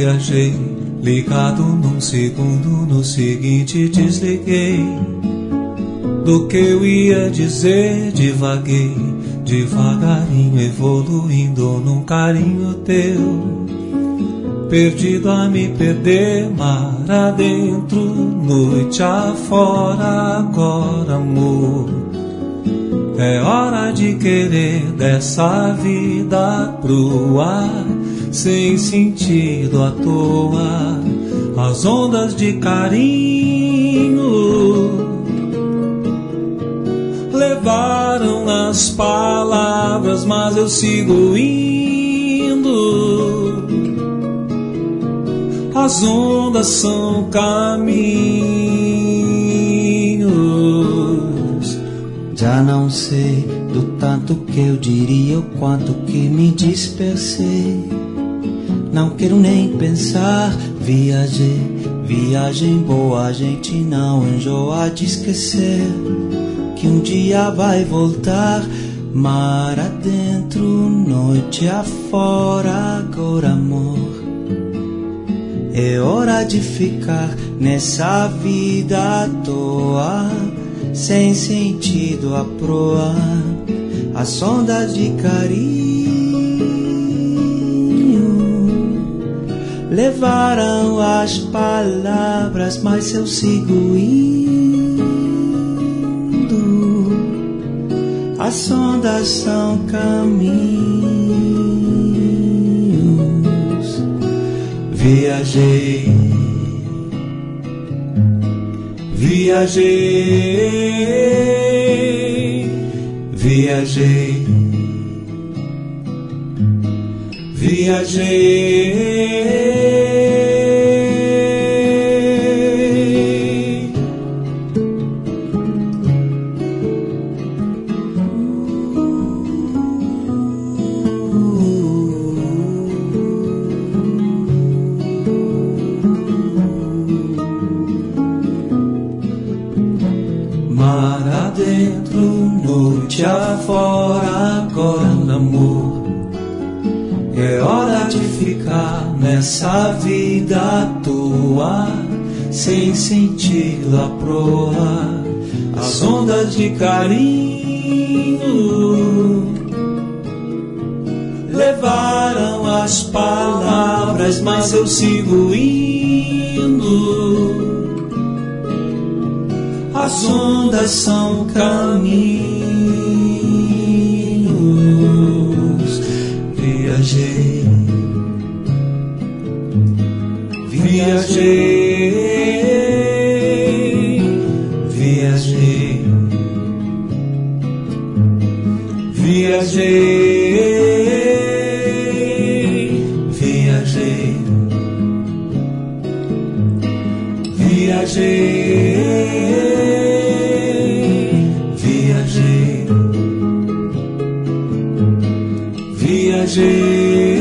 Viajei, ligado num segundo, no seguinte desliguei. Do que eu ia dizer, divaguei, devagarinho evoluindo num carinho teu. Perdido a me perder, mar adentro, noite afora, agora amor. É hora de querer dessa vida pro ar, sem sentido à toa, as ondas de carinho levaram as palavras, mas eu sigo indo. As ondas são caminhos. Já não sei do tanto que eu diria, o quanto que me dispersei. Não quero nem pensar, viagem boa, a gente não enjoa de esquecer que um dia vai voltar. Mar adentro, noite afora, agora amor. É hora de ficar nessa vida à toa, sem sentido à proa, as ondas de carinho levaram as palavras, mas eu sigo indo. As ondas são caminhos. Viajei, viajei, viajei, viajei. Mar adentro, noite afora, agora amor. É hora de ficar nessa vida à toa, sem sentido à proa, as ondas de carinho levaram as palavras, mas eu sigo indo. As ondas são caminhos. Viajei, viajei, viajei, viajei, viajei, viajei. Viajei,